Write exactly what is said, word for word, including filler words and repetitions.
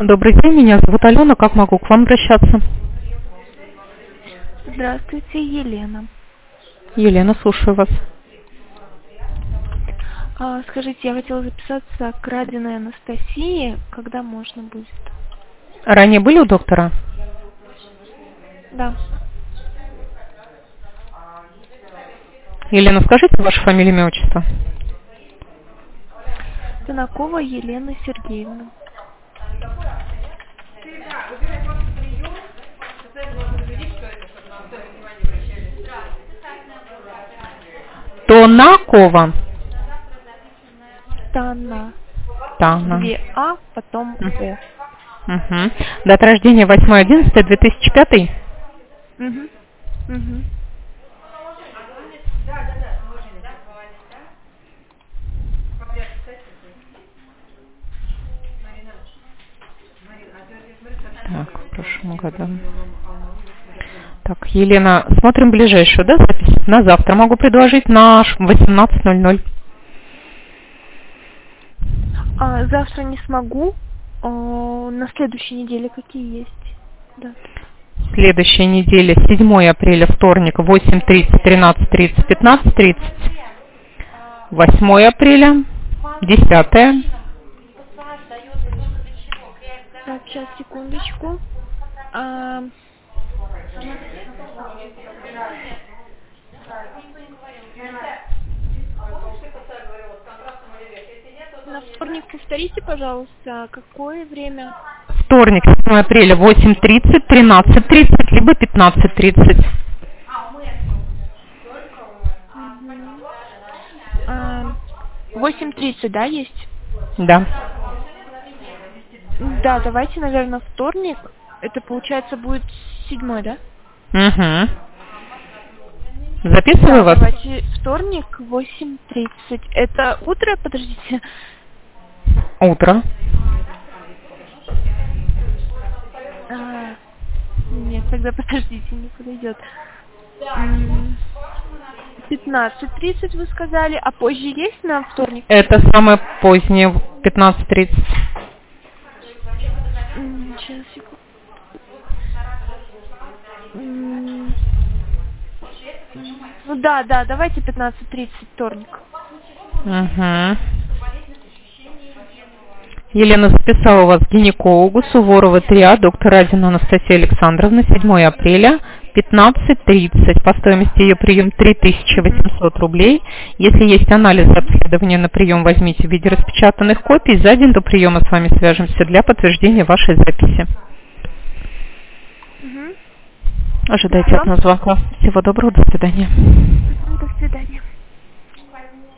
Добрый день, меня зовут Алена. Как могу к вам обращаться? Здравствуйте, Елена. Елена, слушаю вас. А, скажите, я хотела записаться к Радиной Анастасии. Когда можно будет? Ранее были у доктора? Да. Елена, скажите ваше фамилию, имя, отчество. Танакова Елена Сергеевна. Тонакова. Тана. Тана. Две А, потом О. Угу. Дата рождения восьмое одиннадцатое две тысячи пятый. Угу. Угу. Так, в прошлом году. Так, Елена, смотрим ближайшую, да, запись? На завтра могу предложить на восемнадцать ноль ноль. А, завтра не смогу. О, на следующей неделе какие есть? Да. Следующая неделя, седьмое апреля, вторник, восемь тридцать, тринадцать тридцать, пятнадцать тридцать. восьмое апреля, десятое. Так, сейчас, секундочку. А... На вторник повторите, пожалуйста, какое время? Вторник, седьмое апреля, восемь тридцать, тринадцать тридцать, либо пятнадцать тридцать. восемь тридцать, да, есть? Да. Да, давайте, наверное, вторник. Это, получается, будет седьмой, да? Угу. Записываю Да, вас? давайте вторник, восемь тридцать. Это утро, подождите. Утро. А, нет, тогда подождите, не подойдет. пятнадцать тридцать вы сказали, а позже есть на вторник? Это самое позднее, пятнадцать тридцать. Сейчас, секунду. Ну да, да, давайте пятнадцать тридцать вторник. Угу. Елена, записала вас к гинекологу Суворова три А, доктор Радина Анастасия Александровна, седьмое апреля, пятнадцать тридцать. По стоимости ее прием три тысячи восемьсот рублей. Если есть анализ обследования на прием, возьмите в виде распечатанных копий. За день до приема с вами свяжемся для подтверждения вашей записи. Угу. Ожидайте от нас звонка. Всего доброго, до свидания. До свидания.